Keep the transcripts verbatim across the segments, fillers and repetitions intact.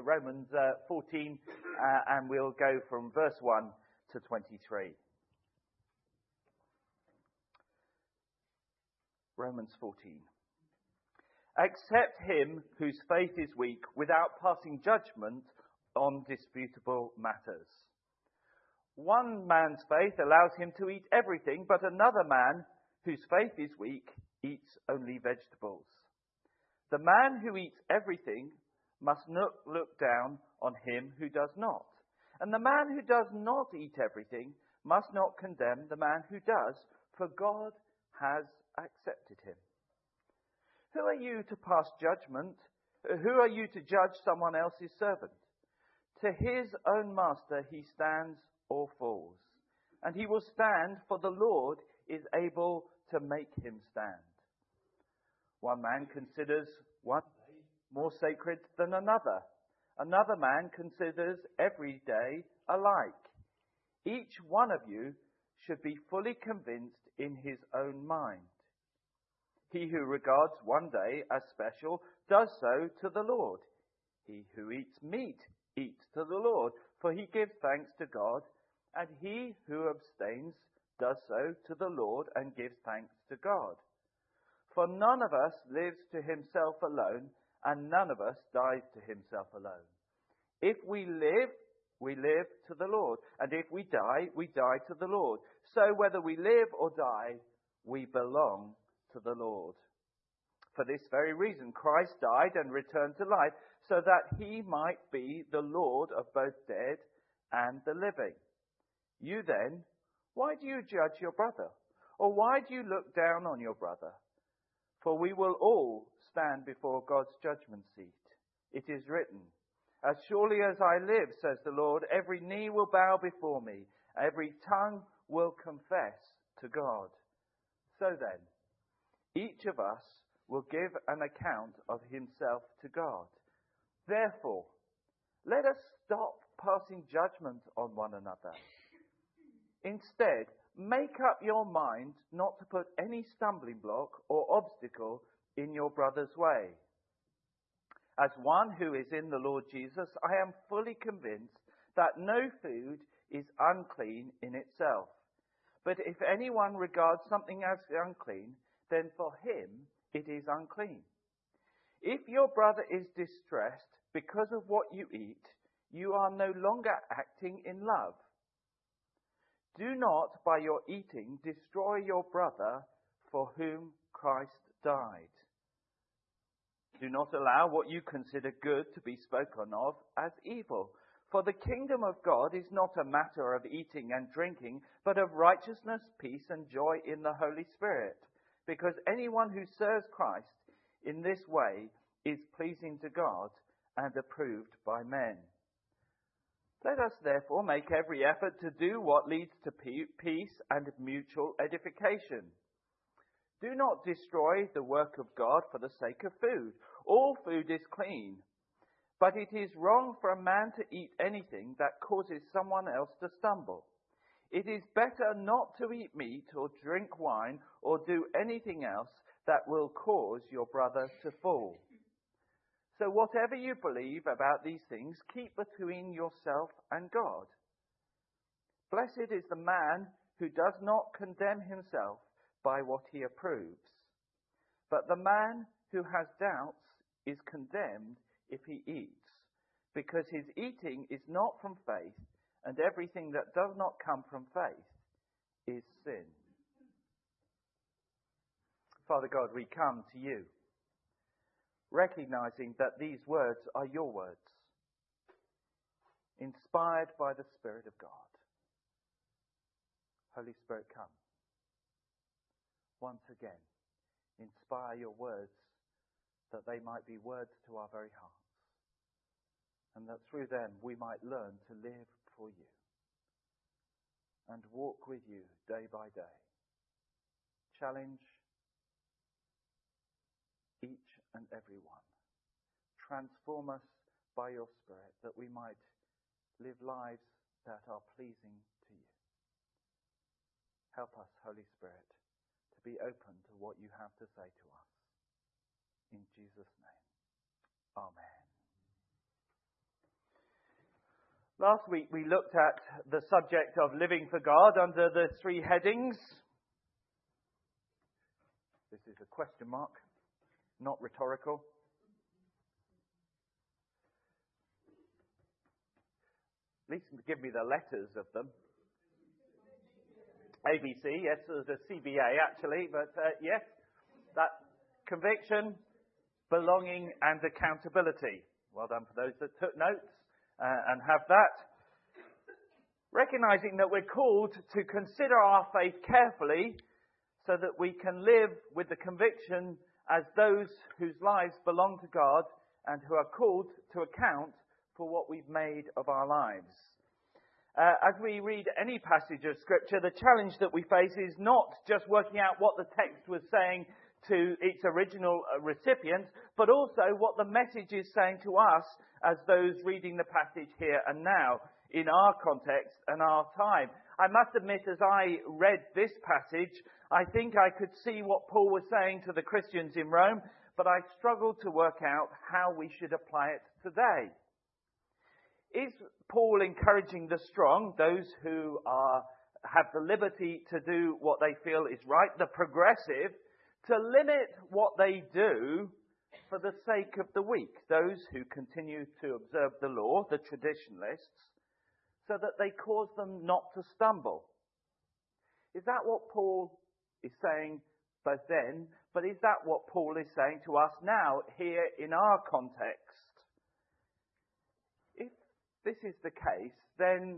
Romans uh, fourteen, uh, and we'll go from verse one to twenty-three. Romans fourteen. Accept him whose faith is weak without passing judgment on disputable matters. One man's faith allows him to eat everything, but another man whose faith is weak eats only vegetables. The man who eats everything must not look down on him who does not. And the man who does not eat everything must not condemn the man who does, for God has accepted him. Who are you to pass judgment? Who are you to judge someone else's servant? To his own master he stands or falls, and he will stand, for the Lord is able to make him stand. One man considers one day more sacred than another. Another man considers every day alike. Each one of you should be fully convinced in his own mind. He who regards one day as special does so to the Lord. He who eats meat eats to the Lord, for he gives thanks to God, and he who abstains does so to the Lord and gives thanks to God. For none of us lives to himself alone, and none of us dies to himself alone. If we live, we live to the Lord, and if we die, we die to the Lord. So whether we live or die, we belong to the Lord. For this very reason, Christ died and returned to life, so that he might be the Lord of both dead and the living. You then, why do you judge your brother? Or why do you look down on your brother? For we will all stand before God's judgment seat. It is written, as surely as I live, says the Lord, every knee will bow before me, every tongue will confess to God. So then, each of us will give an account of himself to God. Therefore, let us stop passing judgment on one another. Instead, make up your mind not to put any stumbling block or obstacle in your brother's way. As one who is in the Lord Jesus, I am fully convinced that no food is unclean in itself. But if anyone regards something as unclean, then for him it is unclean. If your brother is distressed because of what you eat, you are no longer acting in love. Do not, by your eating, destroy your brother for whom Christ died. Do not allow what you consider good to be spoken of as evil. For the kingdom of God is not a matter of eating and drinking, but of righteousness, peace, and joy in the Holy Spirit. Because anyone who serves Christ in this way is pleasing to God and approved by men. Let us therefore make every effort to do what leads to peace and mutual edification. Do not destroy the work of God for the sake of food. All food is clean, but it is wrong for a man to eat anything that causes someone else to stumble. It is better not to eat meat or drink wine or do anything else that will cause your brother to fall. So whatever you believe about these things, keep between yourself and God. Blessed is the man who does not condemn himself by what he approves. But the man who has doubts is condemned if he eats, because his eating is not from faith, and everything that does not come from faith is sin. Father God, we come to you, recognizing that these words are your words, inspired by the Spirit of God. Holy Spirit, come. Once again, inspire your words that they might be words to our very hearts, and that through them we might learn to live for you and walk with you day by day. Challenge each and every one. Transform us by your Spirit that we might live lives that are pleasing to you. Help us, Holy Spirit, to be open to what you have to say to us. In Jesus' name, amen. Last week we looked at the subject of living for God under the three headings. This is a question mark, not rhetorical. At least give me the letters of them. A B C, yes, there's a C B A actually, but uh, yes, that conviction, belonging and accountability. Well done for those that took notes. Uh, and have that. Recognizing that we're called to consider our faith carefully so that we can live with the conviction as those whose lives belong to God and who are called to account for what we've made of our lives. Uh, as we read any passage of Scripture, the challenge that we face is not just working out what the text was saying to its original recipient, but also what the message is saying to us as those reading the passage here and now, in our context and our time. I must admit, as I read this passage, I think I could see what Paul was saying to the Christians in Rome, but I struggled to work out how we should apply it today. Is Paul encouraging the strong, those who are, have the liberty to do what they feel is right, the progressive, to limit what they do for the sake of the weak, those who continue to observe the law, the traditionalists, so that they cause them not to stumble? Is that what Paul is saying both then, but is that what Paul is saying to us now, here in our context? If this is the case, then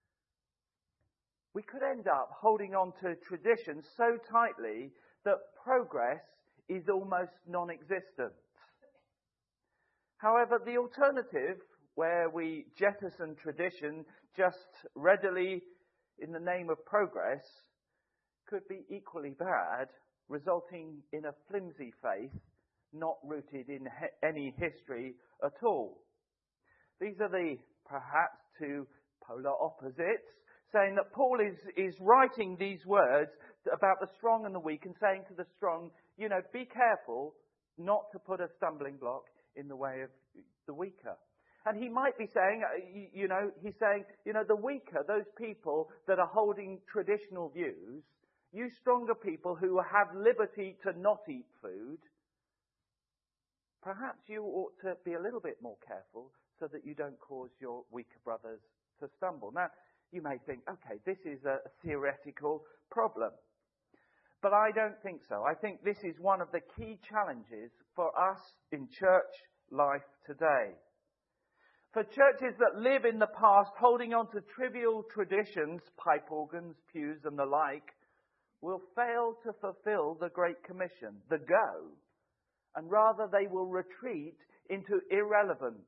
we could end up holding on to traditions so tightly that progress is almost non-existent. However, the alternative, where we jettison tradition just readily in the name of progress, could be equally bad, resulting in a flimsy faith not rooted in he- any history at all. These are the, perhaps, two polar opposites, saying that Paul is, is writing these words about the strong and the weak and saying to the strong, you know, be careful not to put a stumbling block in the way of the weaker. And he might be saying, you know, he's saying, you know, the weaker, those people that are holding traditional views, you stronger people who have liberty to not eat food, perhaps you ought to be a little bit more careful so that you don't cause your weaker brothers to stumble. Now, you may think, okay, this is a theoretical problem. But I don't think so. I think this is one of the key challenges for us in church life today. For churches that live in the past, holding on to trivial traditions, pipe organs, pews and the like, will fail to fulfill the Great Commission, the go, and rather they will retreat into irrelevance.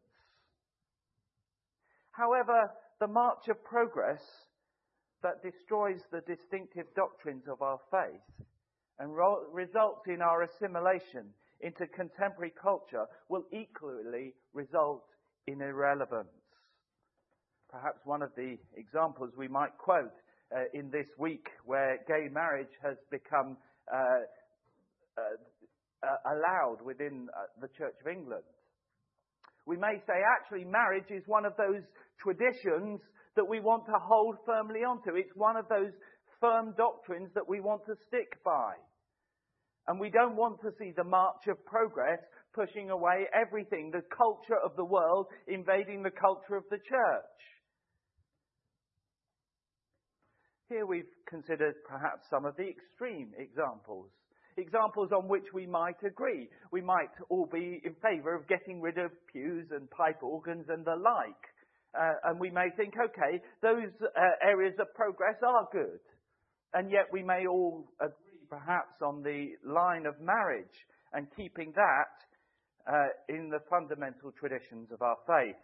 However, the march of progress that destroys the distinctive doctrines of our faith and ro- results in our assimilation into contemporary culture will equally result in irrelevance. Perhaps one of the examples we might quote uh, in this week where gay marriage has become uh, uh, uh, allowed within uh, the Church of England. We may say actually marriage is one of those traditions that we want to hold firmly onto. It's one of those firm doctrines that we want to stick by. And we don't want to see the march of progress pushing away everything, the culture of the world invading the culture of the church. Here we've considered perhaps some of the extreme examples. Examples on which we might agree. We might all be in favour of getting rid of pews and pipe organs and the like. Uh, and we may think, okay, those uh, areas of progress are good. And yet we may all agree perhaps on the line of marriage and keeping that uh, in the fundamental traditions of our faith.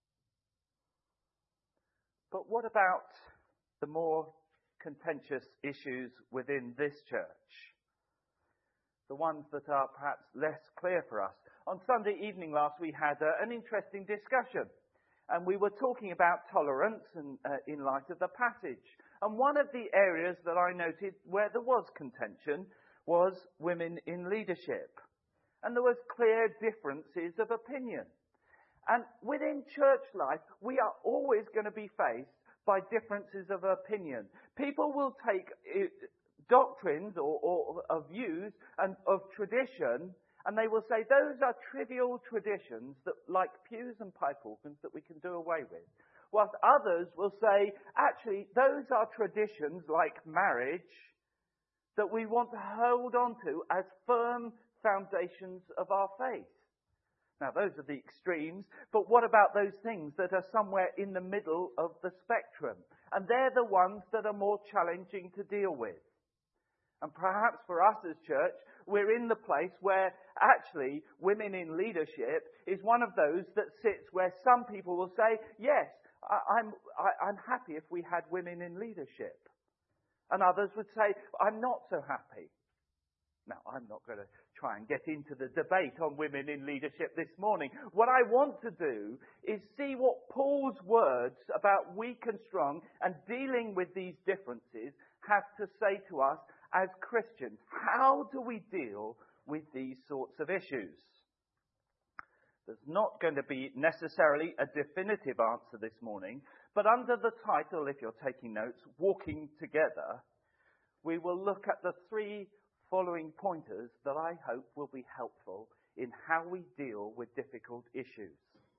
But what about the more contentious issues within this church? The ones that are perhaps less clear for us. On Sunday evening last, we had uh, an interesting discussion. And we were talking about tolerance and, uh, in light of the passage. And one of the areas that I noted where there was contention was women in leadership. And there was clear differences of opinion. And within church life, we are always going to be faced by differences of opinion. People will take uh, doctrines or, or, or views and of tradition, and they will say those are trivial traditions that, like pews and pipe organs, that we can do away with. Whilst others will say, actually, those are traditions like marriage that we want to hold on to as firm foundations of our faith. Now, those are the extremes, but what about those things that are somewhere in the middle of the spectrum? And they're the ones that are more challenging to deal with. And perhaps for us as church, we're in the place where actually women in leadership is one of those that sits where some people will say, yes, I, I'm, I, I'm happy if we had women in leadership. And others would say, I'm not so happy. Now, I'm not going to try and get into the debate on women in leadership this morning. What I want to do is see what Paul's words about weak and strong and dealing with these differences have to say to us as Christians. How do we deal with these sorts of issues? There's not going to be necessarily a definitive answer this morning, but under the title, if you're taking notes, Walking Together, we will look at the three following pointers that I hope will be helpful in how we deal with difficult issues.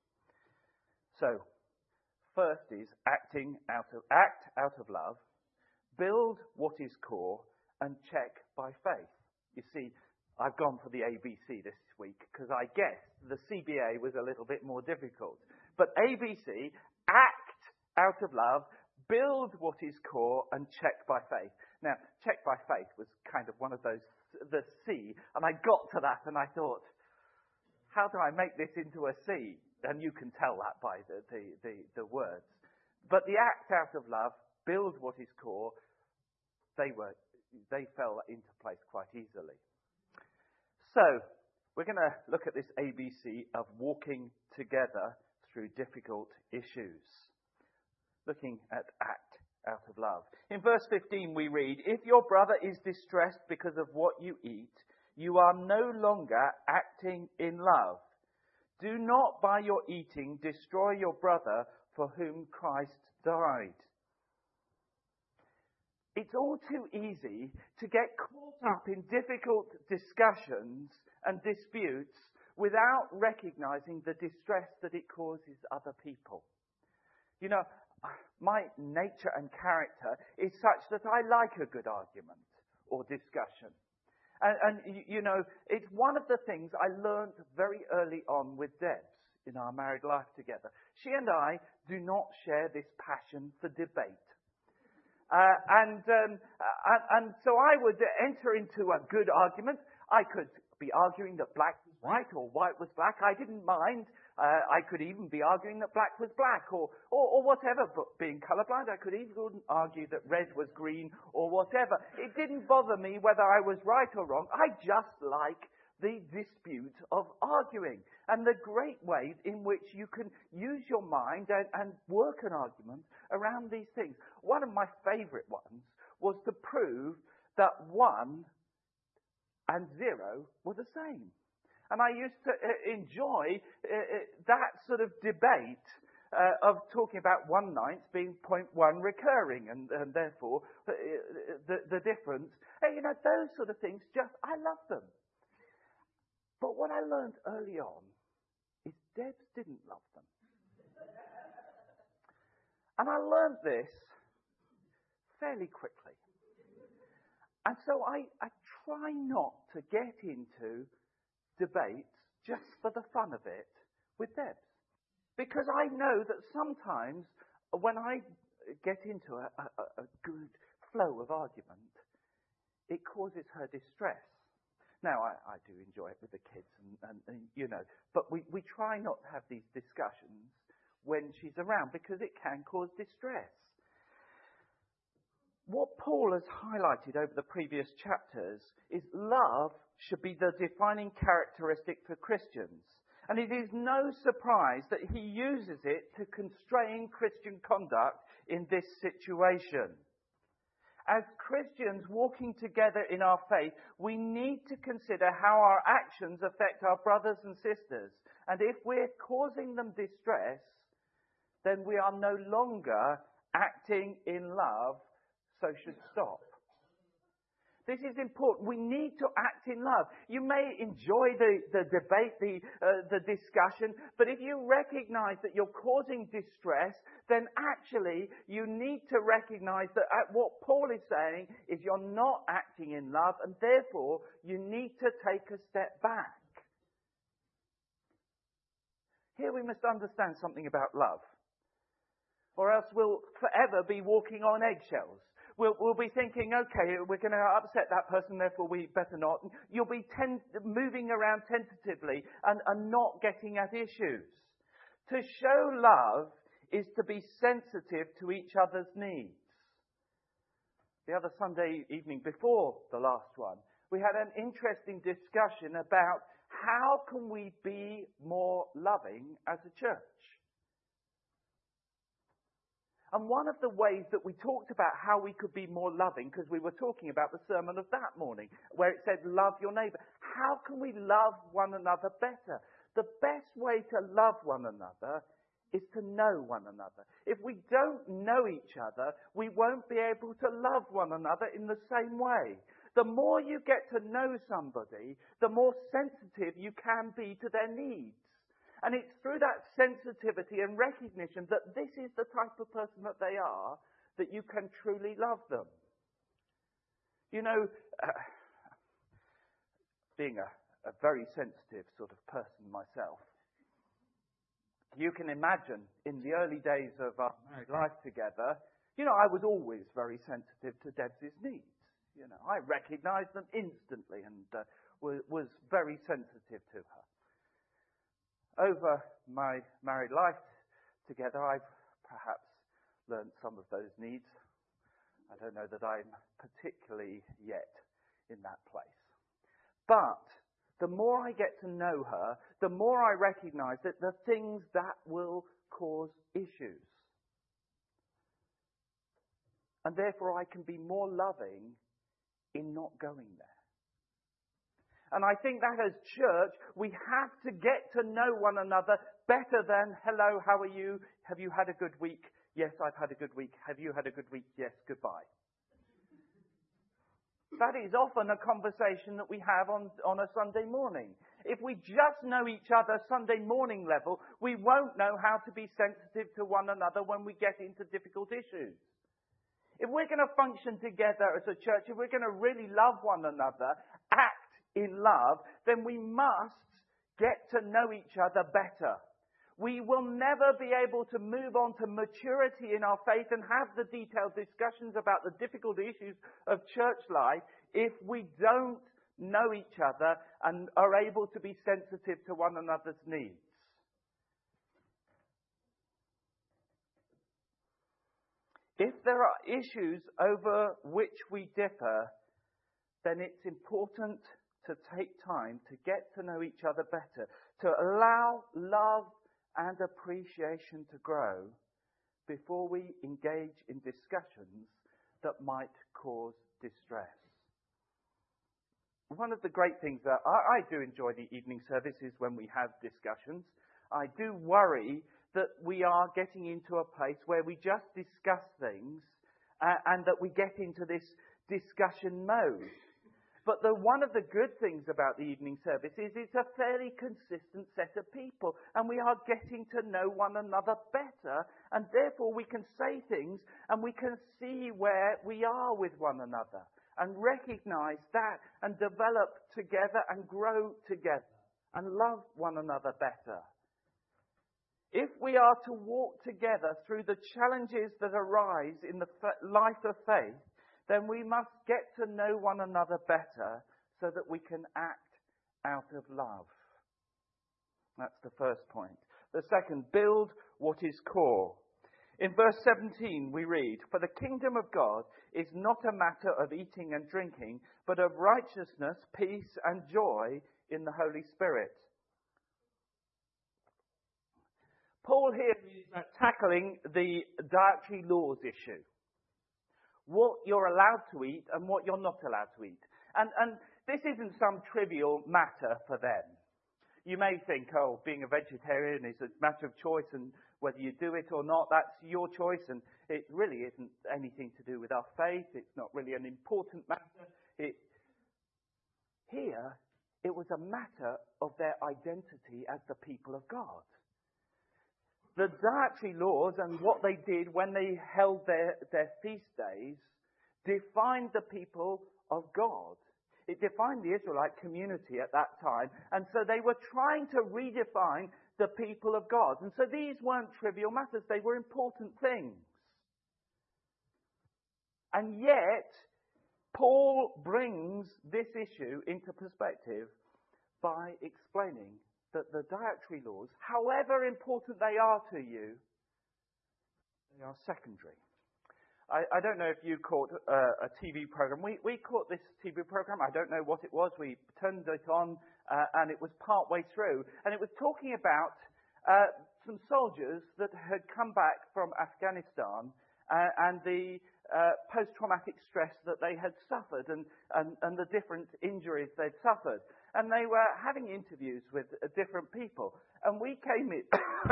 So, first is acting out of act out of love, build what is core, and check by faith. You see, I've gone for the A B C this week because I guessed the C B A was a little bit more difficult. But A B C, act out of love, build what is core, and check by faith. Now, check by faith was kind of one of those, the C, and I got to that and I thought, how do I make this into a C? And you can tell that by the, the, the, the words. But the act out of love, build what is core, they were, they fell into place quite easily. So, we're going to look at this A B C of walking together through difficult issues. Looking at act out of love. In verse fifteen we read, if your brother is distressed because of what you eat, you are no longer acting in love. Do not by your eating destroy your brother for whom Christ died. It's all too easy to get caught up in difficult discussions and disputes without recognizing the distress that it causes other people. You know, my nature and character is such that I like a good argument or discussion. And, and, you know, it's one of the things I learned very early on with Debs in our married life together. She and I do not share this passion for debate. Uh, and, um, and, and so I would enter into a good argument. I could be arguing that black was white or white was black. I didn't mind. Uh, I could even be arguing that black was black or, or, or whatever. But being colourblind, I could even argue that red was green or whatever. It didn't bother me whether I was right or wrong. I just like the dispute of arguing and the great ways in which you can use your mind and, and work an argument around these things. One of my favourite ones was to prove that one and zero were the same. And I used to uh, enjoy uh, uh, that sort of debate uh, of talking about one ninth being zero point one recurring and, and therefore uh, the, the difference. Hey, you know, those sort of things, just, I love them. But what I learned early on is Debs didn't love them. And I learned this fairly quickly. And so I, I try not to get into debates just for the fun of it with Debs. Because I know that sometimes when I get into a, a, a good flow of argument, it causes her distress. Now, I, I do enjoy it with the kids, and, and, and you know, but we, we try not to have these discussions when she's around because it can cause distress. What Paul has highlighted over the previous chapters is love should be the defining characteristic for Christians. And it is no surprise that he uses it to constrain Christian conduct in this situation. As Christians walking together in our faith, we need to consider how our actions affect our brothers and sisters And if we're causing them distress, then we are no longer acting in love, so should stop. This is important. We need to act in love. You may enjoy the, the debate, the, uh, the discussion, but if you recognize that you're causing distress, then actually you need to recognize that what Paul is saying is you're not acting in love, and therefore you need to take a step back. Here we must understand something about love, or else we'll forever be walking on eggshells. We'll, we'll be thinking, okay, we're going to upset that person, therefore we better not. You'll be ten- moving around tentatively and, and not getting at issues. To show love is to be sensitive to each other's needs. The other Sunday evening before the last one, we had an interesting discussion about how can we be more loving as a church. And one of the ways that we talked about how we could be more loving, because we were talking about the sermon of that morning, where it said, love your neighbour. How can we love one another better? The best way to love one another is to know one another. If we don't know each other, we won't be able to love one another in the same way. The more you get to know somebody, the more sensitive you can be to their needs. And it's through that sensitivity and recognition that this is the type of person that they are, that you can truly love them. You know, uh, being a, a very sensitive sort of person myself, you can imagine in the early days of our married life together, you know, I was always very sensitive to Deb's needs. You know, I recognised them instantly and uh, was, was very sensitive to her. Over my married life together, I've perhaps learned some of those needs. I don't know that I'm particularly yet in that place. But the more I get to know her, the more I recognise that the things that will cause issues. And therefore I can be more loving in not going there. And I think that as church, we have to get to know one another better than, hello, how are you? Have you had a good week? Yes, I've had a good week. Have you had a good week? Yes, goodbye. That is often a conversation that we have on, on a Sunday morning. If we just know each other Sunday morning level, we won't know how to be sensitive to one another when we get into difficult issues. If we're going to function together as a church, if we're going to really love one another, act in love, then we must get to know each other better. We will never be able to move on to maturity in our faith and have the detailed discussions about the difficult issues of church life if we don't know each other and are able to be sensitive to one another's needs. If there are issues over which we differ, then it's important to take time to get to know each other better, to allow love and appreciation to grow before we engage in discussions that might cause distress. One of the great things that I, I do enjoy the evening services when we have discussions. I do worry that we are getting into a place where we just discuss things uh, and that we get into this discussion mode. But the, one of the good things about the evening service is it's a fairly consistent set of people, and we are getting to know one another better, and therefore we can say things and we can see where we are with one another and recognise that and develop together and grow together and love one another better. If we are to walk together through the challenges that arise in the life of faith, then we must get to know one another better so that we can act out of love. That's the first point. The second, build what is core. In verse seventeen we read, "For the kingdom of God is not a matter of eating and drinking, but of righteousness, peace and joy in the Holy Spirit." Paul here is tackling the dietary laws issue. What you're allowed to eat and what you're not allowed to eat. And, and this isn't some trivial matter for them. You may think, oh, being a vegetarian is a matter of choice, and whether you do it or not, that's your choice, and it really isn't anything to do with our faith. It's not really an important matter. It, here, it was a matter of their identity as the people of God. The dietary laws and what they did when they held their, their feast days defined the people of God. It defined the Israelite community at that time. And so they were trying to redefine the people of God. And so these weren't trivial matters. They were important things. And yet, Paul brings this issue into perspective by explaining that the dietary laws, however important they are to you, they are secondary. I, I don't know if you caught uh, a T V program. We, we caught this T V program. I don't know what it was. We turned it on uh, and it was part way through. And it was talking about uh, some soldiers that had come back from Afghanistan uh, and the uh, post-traumatic stress that they had suffered and, and, and the different injuries they'd suffered. And they were having interviews with uh, different people. And we came in...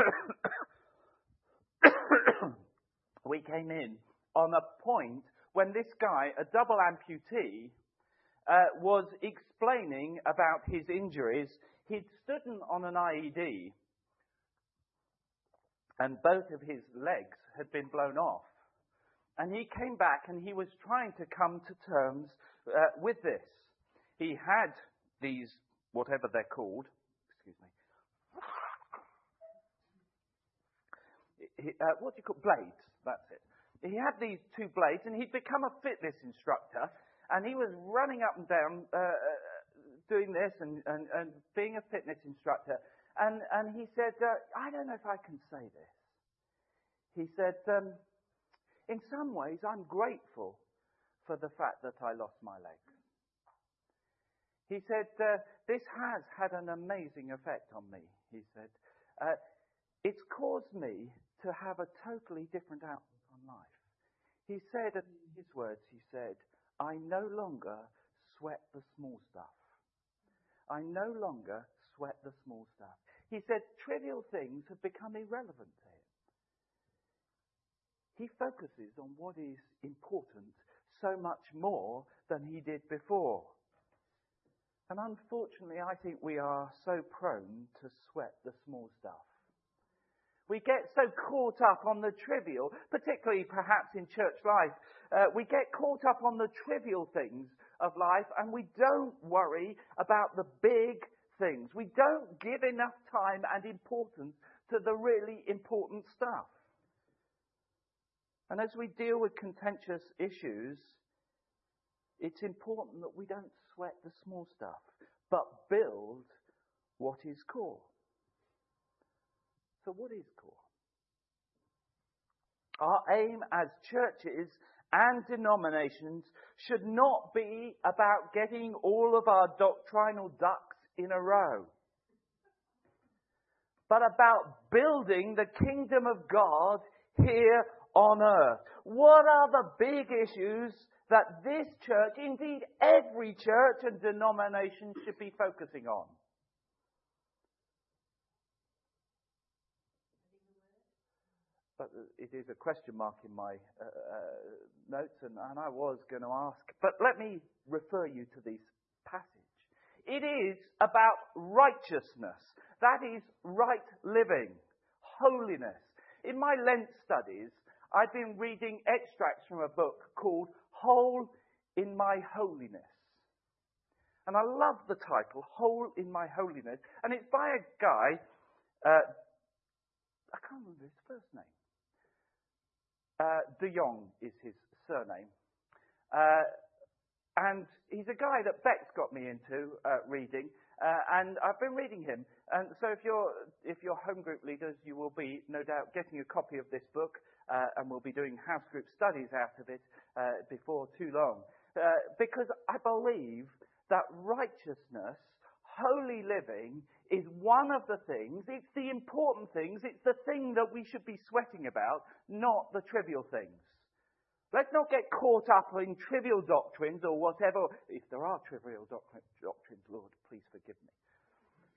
we came in on a point when this guy, a double amputee, uh, was explaining about his injuries. He'd stood on an I E D, and both of his legs had been blown off. And he came back and he was trying to come to terms uh, with this. He had these, whatever they're called, excuse me, he, uh, what do you call, blades, that's it. He had these two blades, and he'd become a fitness instructor, and he was running up and down uh, doing this and, and, and being a fitness instructor. And, and he said, uh, I don't know if I can say this. He said, um, in some ways, I'm grateful for the fact that I lost my legs. He said, uh, this has had an amazing effect on me, he said. Uh, it's caused me to have a totally different outlook on life. He said, in his words, he said, I no longer sweat the small stuff. I no longer sweat the small stuff. He said trivial things have become irrelevant to him. He focuses on what is important so much more than he did before. And unfortunately, I think we are so prone to sweat the small stuff. We get so caught up on the trivial, particularly perhaps in church life. Uh, we get caught up on the trivial things of life and we don't worry about the big things. We don't give enough time and importance to the really important stuff. And as we deal with contentious issues, it's important that we don't sweat the small stuff, but build what is core. So what is core? Our aim as churches and denominations should not be about getting all of our doctrinal ducks in a row, but about building the kingdom of God here on earth. What are the big issues that this church, indeed every church and denomination, should be focusing on? But it is a question mark in my uh, uh, notes, and, and I was going to ask. But let me refer you to this passage. It is about righteousness. That is right living, holiness. In my Lent studies, I've been reading extracts from a book called Whole in My Holiness. And I love the title, Whole in My Holiness. And it's by a guy, uh, I can't remember his first name. Uh, De Jong is his surname. Uh, and he's a guy that Beck's got me into uh, reading. Uh, and I've been reading him. And so if you're, if you're home group leaders, you will be, no doubt, getting a copy of this book. Uh, and we'll be doing house group studies out of it uh, before too long. Uh, because I believe that righteousness, holy living, is one of the things, it's the important things, it's the thing that we should be sweating about, not the trivial things. Let's not get caught up in trivial doctrines or whatever. If there are trivial doctrines, Lord, please forgive me.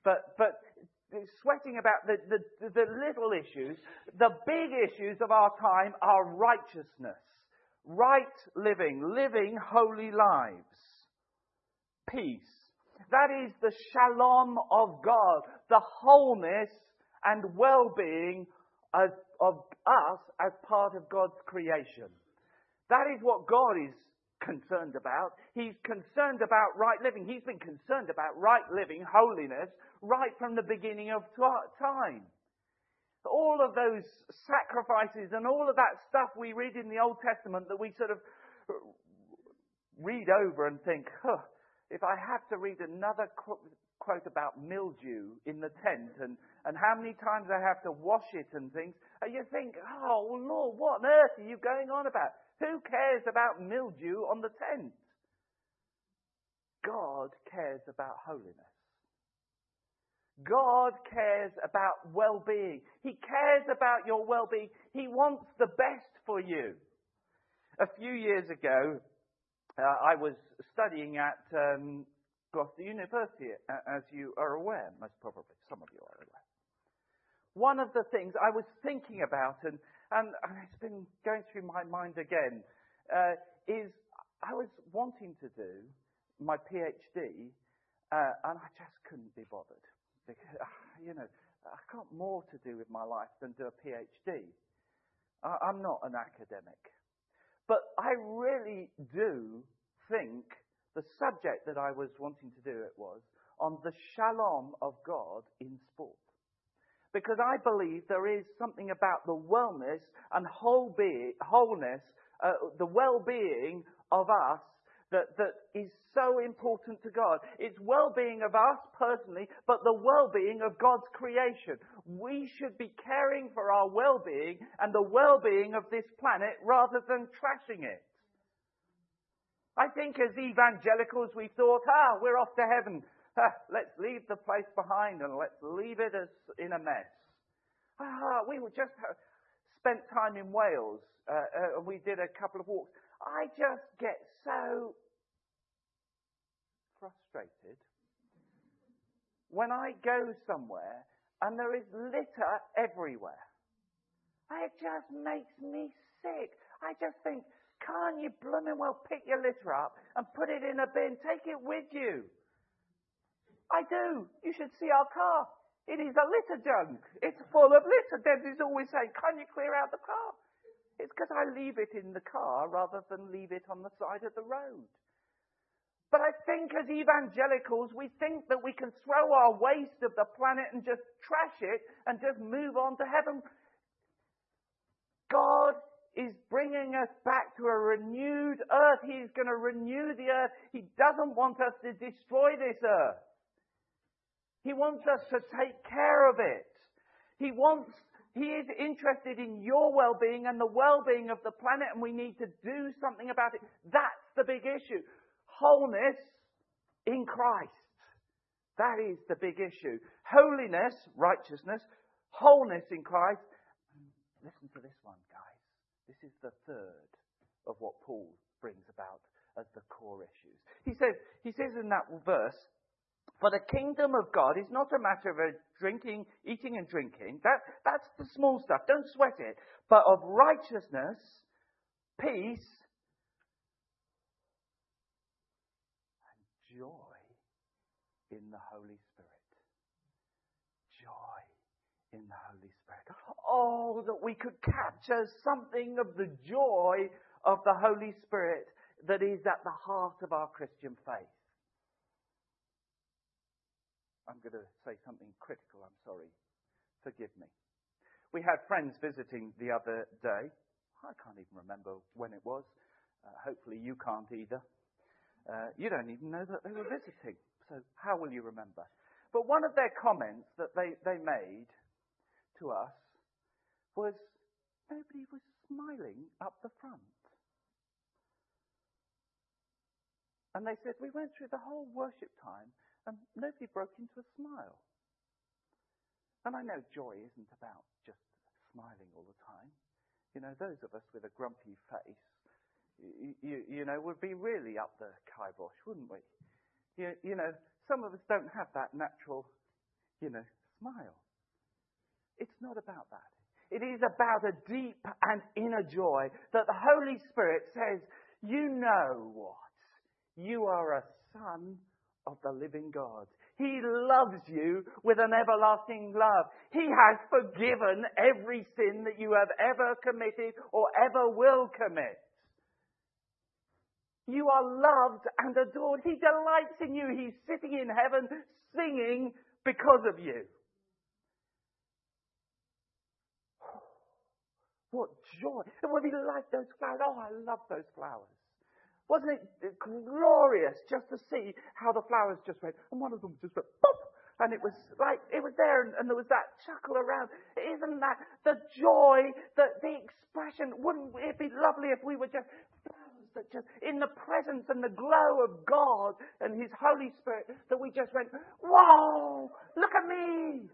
But, but sweating about the, the, the little issues, the big issues of our time are righteousness, right living, living holy lives, peace. That is the shalom of God, the wholeness and well-being of, of us as part of God's creation. That is what God is concerned about. He's concerned about right living. He's been concerned about right living, holiness, right from the beginning of time. All of those sacrifices and all of that stuff we read in the Old Testament that we sort of read over and think, huh, if I have to read another quote about mildew in the tent and, and how many times I have to wash it and things, and you think, oh, Lord, what on earth are you going on about? Who cares about mildew on the tent? God cares about holiness. God cares about well-being. He cares about your well-being. He wants the best for you. A few years ago, uh, I was studying at um, Gloucester University, as you are aware, most probably. Some of you are aware. One of the things I was thinking about, and, and it's been going through my mind again, uh, is I was wanting to do my PhD, uh, and I just couldn't be bothered. Because, you know, I've got more to do with my life than do a PhD. I, I'm not an academic. But I really do think the subject that I was wanting to do it was on the shalom of God in sport. Because I believe there is something about the wellness and whole be, wholeness, uh, the well-being of us that, that is so important to God. It's well-being of us personally, but the well-being of God's creation. We should be caring for our well-being and the well-being of this planet rather than trashing it. I think as evangelicals we thought, ah, we're off to heaven. Ah, let's leave the place behind and let's leave it as in a mess. Ah, we just spent time in Wales uh, uh, and we did a couple of walks. I just get so frustrated when I go somewhere and there is litter everywhere. It just makes me sick. I just think, can't you blooming well pick your litter up and put it in a bin? Take it with you. I do. You should see our car. It is a litter junk. It's full of litter. Deb's always saying, can you clear out the car? It's because I leave it in the car rather than leave it on the side of the road. But I think as evangelicals, we think that we can throw our waste of the planet and just trash it and just move on to heaven. God is bringing us back to a renewed earth. He's going to renew the earth. He doesn't want us to destroy this earth. He wants us to take care of it. He wants, he is interested in your well-being and the well-being of the planet, and we need to do something about it. That's the big issue. Wholeness in Christ. That is the big issue. Holiness, righteousness, wholeness in Christ. Listen to this one, guys. This is the third of what Paul brings about as the core issues. He says, he says in that verse, for the kingdom of God is not a matter of a drinking, eating and drinking. That, that's the small stuff. Don't sweat it. But of righteousness, peace, and joy in the Holy Spirit. Joy in the Holy Spirit. Oh, that we could capture something of the joy of the Holy Spirit that is at the heart of our Christian faith. I'm going to say something critical, I'm sorry. Forgive me. We had friends visiting the other day. I can't even remember when it was. Uh, hopefully you can't either. Uh, you don't even know that they were visiting. So how will you remember? But one of their comments that they, they made to us was, nobody was smiling up the front. And they said, we went through the whole worship time and nobody broke into a smile. And I know joy isn't about just smiling all the time. You know, those of us with a grumpy face, you, you, you know, would be really up the kibosh, wouldn't we? You, you know, some of us don't have that natural you know, smile. It's not about that. It is about a deep and inner joy that the Holy Spirit says, you know what? You are a son of the living God. He loves you with an everlasting love. He has forgiven every sin that you have ever committed or ever will commit. You are loved and adored. He delights in you. He's sitting in heaven singing because of you. What joy. And when we like those flowers, oh, I love those flowers. Wasn't it glorious just to see how the flowers just went, and one of them just went, pop, and it was like, it was there, and, and there was that chuckle around. Isn't that the joy, the, the expression? Wouldn't it be lovely if we were just flowers that just, in the presence and the glow of God and His Holy Spirit, that we just went, whoa, look at me.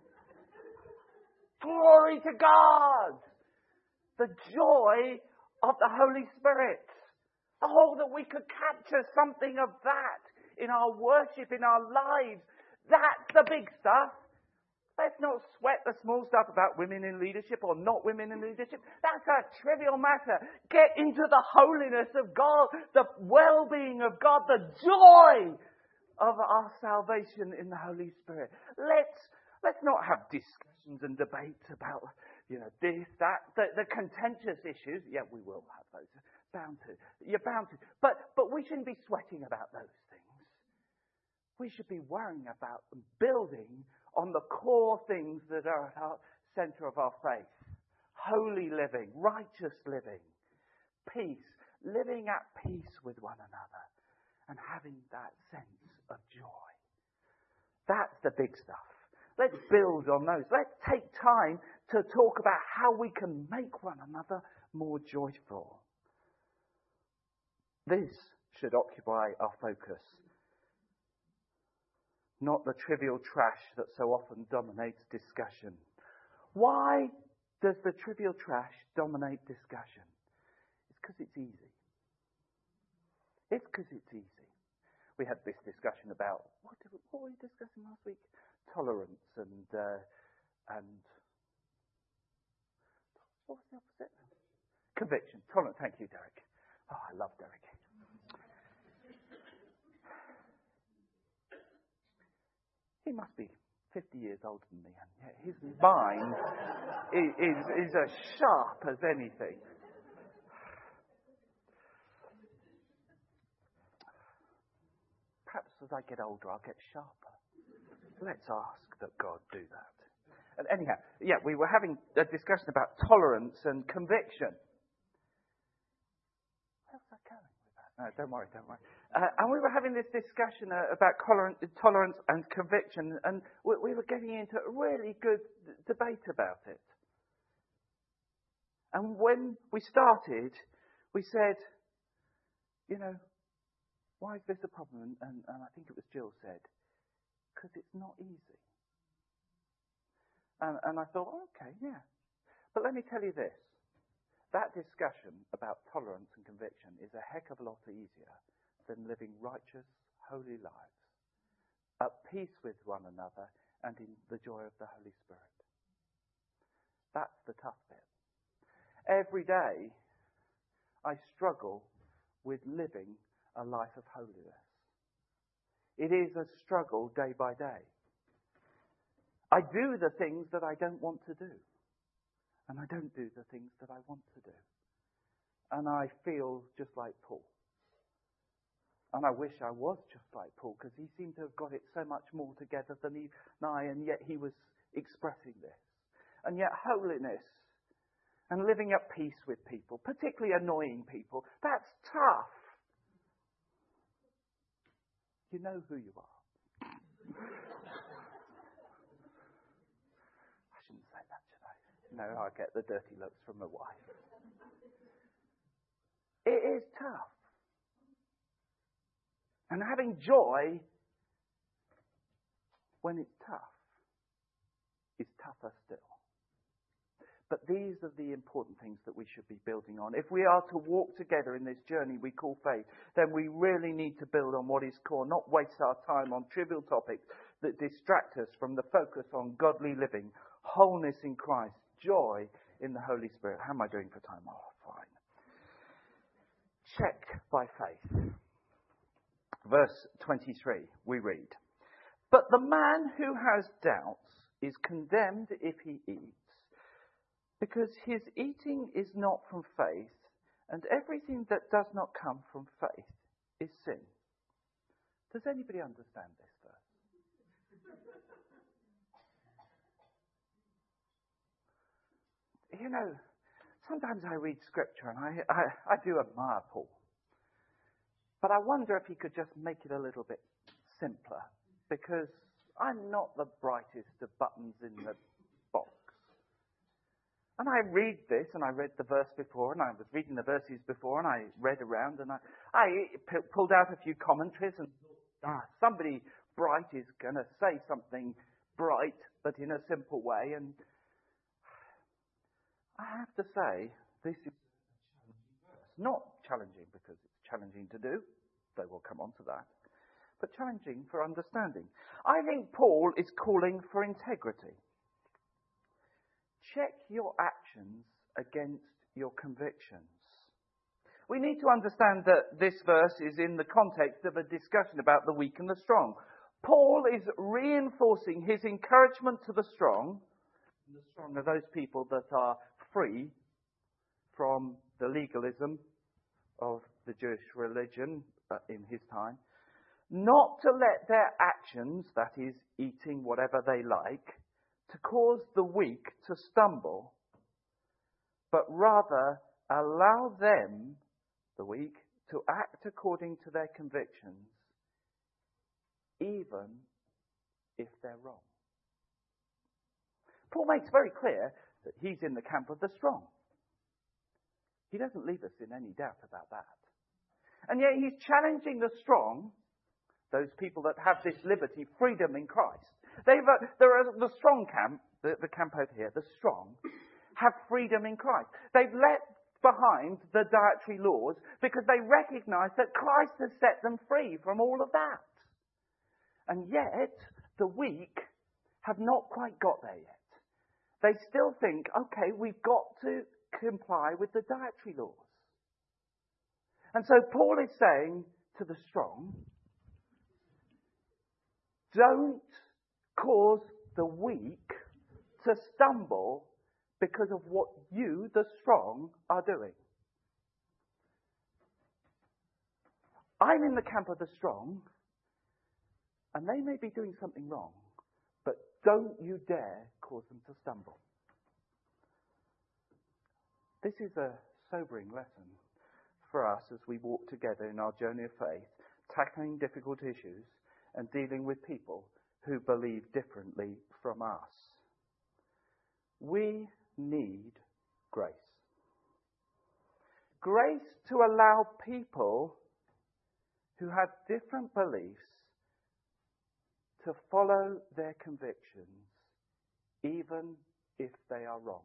Glory to God. The joy of the Holy Spirit. Oh, that we could capture something of that in our worship, in our lives. That's the big stuff. Let's not sweat the small stuff about women in leadership or not women in leadership. That's a trivial matter. Get into the holiness of God, the well-being of God, the joy of our salvation in the Holy Spirit. Let's, let's not have discussions and debates about, you know, this, that, the, the contentious issues. Yeah, we will have those. Bound to. You're bound to. But, but we shouldn't be sweating about those things. We should be worrying about building on the core things that are at our centre of our faith. Holy living, righteous living, peace, living at peace with one another, and having that sense of joy. That's the big stuff. Let's build on those. Let's take time to talk about how we can make one another more joyful. This should occupy our focus, not the trivial trash that so often dominates discussion. Why does the trivial trash dominate discussion? It's because it's easy. It's because it's easy. We had this discussion about, what, did we, what were we discussing last week? Tolerance and, uh, and, what was the opposite? Conviction. Tolerance. Thank you, Derek. Oh, I love Derek. He must be fifty years older than me, and yet his mind is, is, is as sharp as anything. Perhaps as I get older, I'll get sharper. Let's ask that God do that. And anyhow, yeah, we were having a discussion about tolerance and conviction. How's that going with that? No, don't worry, don't worry. Uh, and we were having this discussion uh, about tolerance and conviction, and we, we were getting into a really good d- debate about it. And when we started, we said, you know, why is this a problem? And, and, and I think it was Jill said, because it's not easy. And, and I thought, oh, okay, yeah. But let me tell you this. That discussion about tolerance and conviction is a heck of a lot easier than living righteous, holy lives, at peace with one another and in the joy of the Holy Spirit. That's the tough bit. Every day, I struggle with living a life of holiness. It is a struggle day by day. I do the things that I don't want to do. And I don't do the things that I want to do. And I feel just like Paul. And I wish I was just like Paul, because he seemed to have got it so much more together than he and I, and yet he was expressing this. And yet holiness and living at peace with people, particularly annoying people, that's tough. You know who you are. I shouldn't say that, should I? No, I get the dirty looks from my wife. It is tough. And having joy when it's tough is tougher still. But these are the important things that we should be building on. If we are to walk together in this journey we call faith, then we really need to build on what is core, not waste our time on trivial topics, that distract us from the focus on godly living, wholeness in Christ, joy in the Holy Spirit. How am I doing for time? Oh, fine. Check by faith. Verse twenty-three, we read, "But the man who has doubts is condemned if he eats, because his eating is not from faith, and everything that does not come from faith is sin." Does anybody understand this verse? You know, sometimes I read scripture and I, I, I do admire Paul. But I wonder if he could just make it a little bit simpler, because I'm not the brightest of buttons in the box. And I read this, and I read the verse before, and I was reading the verses before, and I read around, and I, I p- pulled out a few commentaries, and ah, somebody bright is going to say something bright, but in a simple way. And I have to say, this is not challenging because it's challenging to do, though we'll come on to that, but challenging for understanding. I think Paul is calling for integrity. Check your actions against your convictions. We need to understand that this verse is in the context of a discussion about the weak and the strong. Paul is reinforcing his encouragement to the strong. The strong are those people that are free from the legalism of the Jewish religion in his time, not to let their actions, that is, eating whatever they like, to cause the weak to stumble, but rather allow them, the weak, to act according to their convictions, even if they're wrong. Paul makes very clear that he's in the camp of the strong. He doesn't leave us in any doubt about that. And yet he's challenging the strong, those people that have this liberty, freedom in Christ. They've, uh, there are the strong camp, the, the camp over here, the strong, have freedom in Christ. They've left behind the dietary laws because they recognize that Christ has set them free from all of that. And yet, the weak have not quite got there yet. They still think, okay, we've got to comply with the dietary laws. And so Paul is saying to the strong, don't cause the weak to stumble because of what you, the strong, are doing. I'm in the camp of the strong, and they may be doing something wrong, but don't you dare cause them to stumble. This is a sobering lesson for us as we walk together in our journey of faith, tackling difficult issues and dealing with people who believe differently from us. We need grace. Grace to allow people who have different beliefs to follow their convictions, even if they are wrong.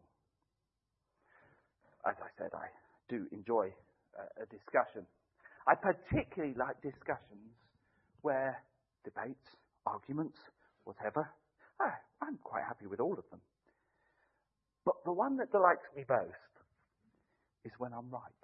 As I said, I do enjoy a, a discussion. I particularly like discussions where debates, arguments, whatever, ah, I'm quite happy with all of them. But the one that delights me most is when I'm right.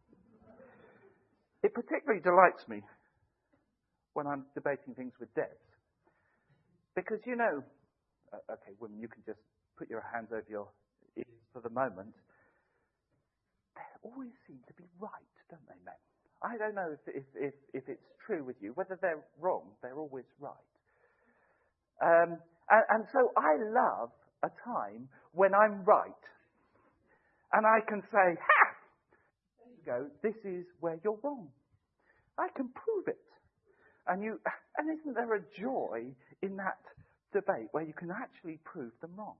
It particularly delights me when I'm debating things with Debs. Because, you know, uh, okay, women, you can just put your hands over your ears for the moment. They always seem to be right, don't they, men? I don't know if, if, if, if it's true with you. Whether they're wrong, they're always right. Um, and, and so I love a time when I'm right. And I can say, ha! There you go, this is where you're wrong. I can prove it. And you, and isn't there a joy in that debate where you can actually prove them wrong?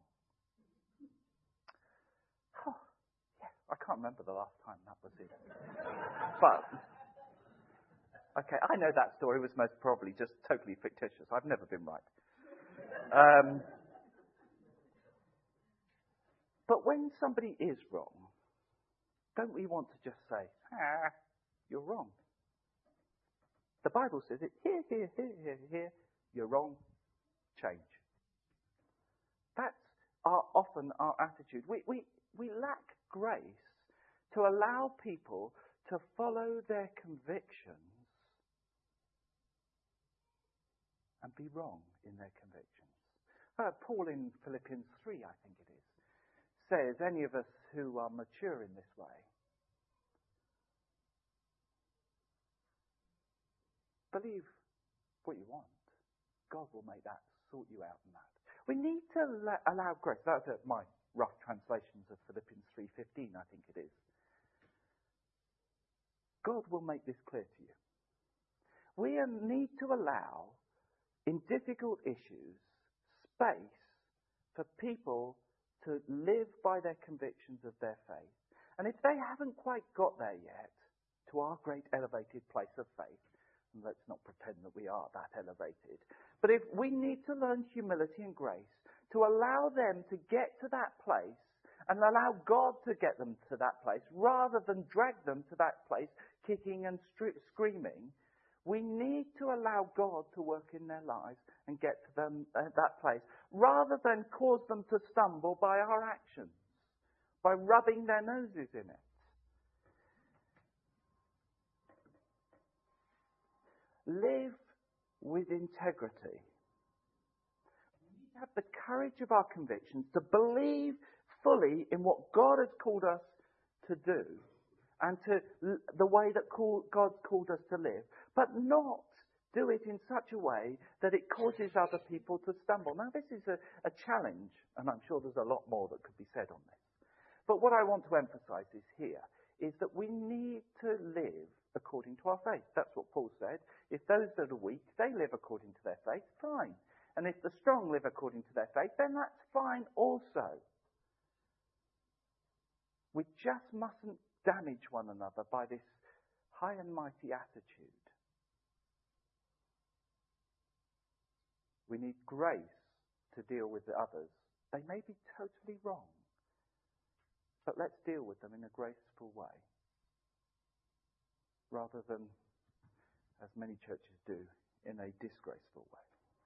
Oh, yeah, I can't remember the last time that was it. But, okay, I know that story was most probably just totally fictitious. I've never been right. Um, but when somebody is wrong, don't we want to just say, ah, you're wrong? The Bible says it, here, here, here, here, here, you're wrong. change. That's our, often our attitude. We, we, we lack grace to allow people to follow their convictions and be wrong in their convictions. Uh, Paul in Philippians three, I think it is, says, any of us who are mature in this way, believe what you want. God will make that, sort you out in that. We need to la- allow grace. That's uh, my rough translations of Philippians three fifteen, I think it is. God will make this clear to you. We need to allow, in difficult issues, space for people to live by their convictions of their faith. And if they haven't quite got there yet, to our great elevated place of faith, and let's not pretend that we are that elevated, but if we need to learn humility and grace to allow them to get to that place and allow God to get them to that place rather than drag them to that place kicking and stri- screaming, we need to allow God to work in their lives and get to them at that place rather than cause them to stumble by our actions, by rubbing their noses in it. Live with integrity. We need to have the courage of our convictions to believe fully in what God has called us to do and to the way that call, God's called us to live, but not do it in such a way that it causes other people to stumble. Now, this is a, a challenge, and I'm sure there's a lot more that could be said on this. But what I want to emphasize is here is that we need to live according to our faith. That's what Paul said. If those that are weak, they live according to their faith, fine. And if the strong live according to their faith, then that's fine also. We just mustn't damage one another by this high and mighty attitude. We need grace to deal with the others. They may be totally wrong, but let's deal with them in a graceful way, rather than, as many churches do, in a disgraceful way.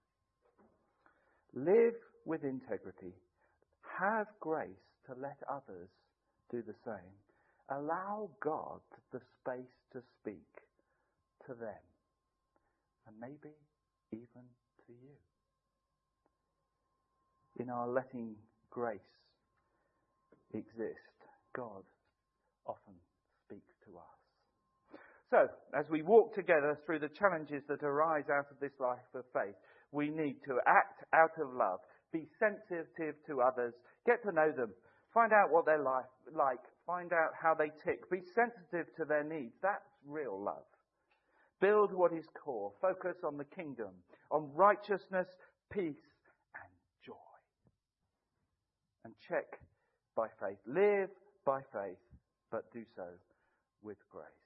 Live with integrity. Have grace to let others do the same. Allow God the space to speak to them, and maybe even to you. In our letting grace exist, God often speaks to us. So, as we walk together through the challenges that arise out of this life of faith, we need to act out of love, be sensitive to others, get to know them, find out what they're like, like, find out how they tick, be sensitive to their needs. That's real love. Build what is core, focus on the kingdom, on righteousness, peace, and joy. And check by faith. Live by faith, but do so with grace.